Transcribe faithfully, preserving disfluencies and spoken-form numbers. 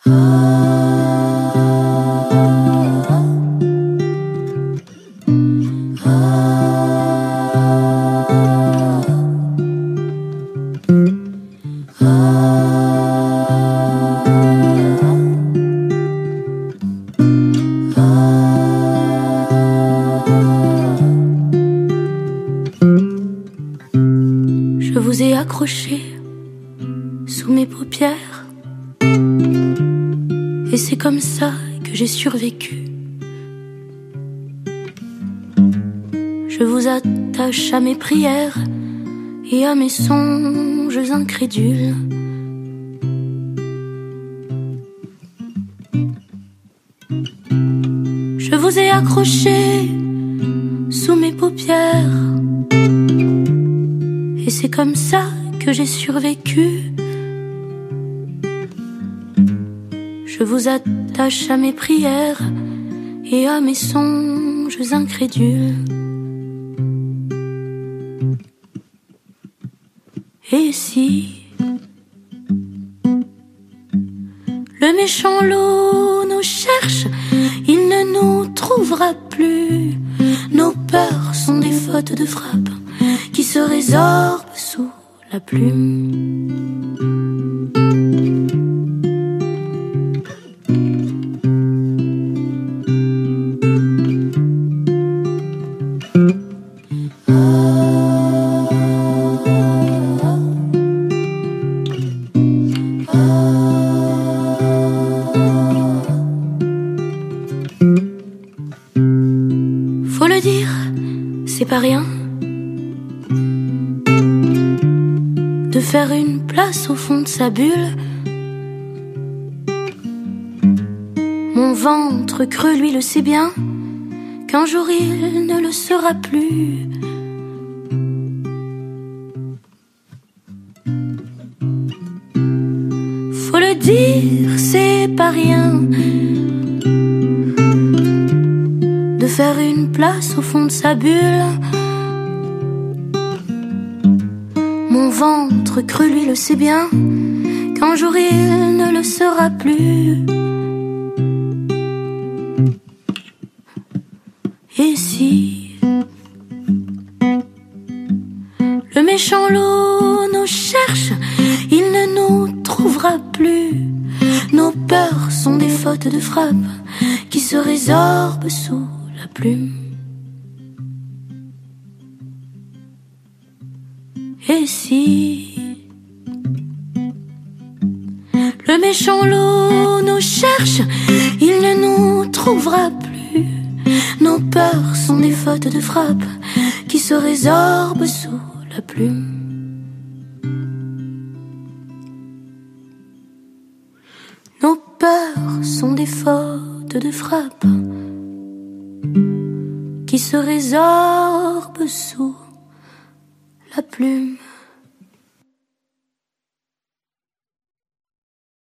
Je vous ai accroché sous mes paupières, et c'est comme ça que j'ai survécu. Je vous attache à mes prières et à mes songes incrédules. Je vous ai accroché sous mes paupières, et c'est comme ça que j'ai survécu. Je vous attache à mes prières et à mes songes incrédules. Et si le méchant loup nous cherche, il ne nous trouvera plus. Nos peurs sont des fautes de frappe qui se résorbent sous la plume. Faut le dire, c'est pas rien de faire une place au fond de sa bulle. Mon ventre creux, lui, le sait bien, qu'un jour il ne le sera plus. Faut le dire, c'est pas rien de faire une place au fond de sa bulle. Mon ventre creux, lui, le sait bien, qu'un jour il ne le sera plus. Et si le méchant loup nous cherche, il ne nous trouvera plus. Nos peurs sont des fautes de frappe qui se résorbent sous la plume. Et si le méchant loup nous cherche, il ne nous trouvera plus. Nos peurs sont des fautes de frappe qui se résorbent sous la plume. Nos peurs sont des fautes de frappe qui se résorbent sous la plume.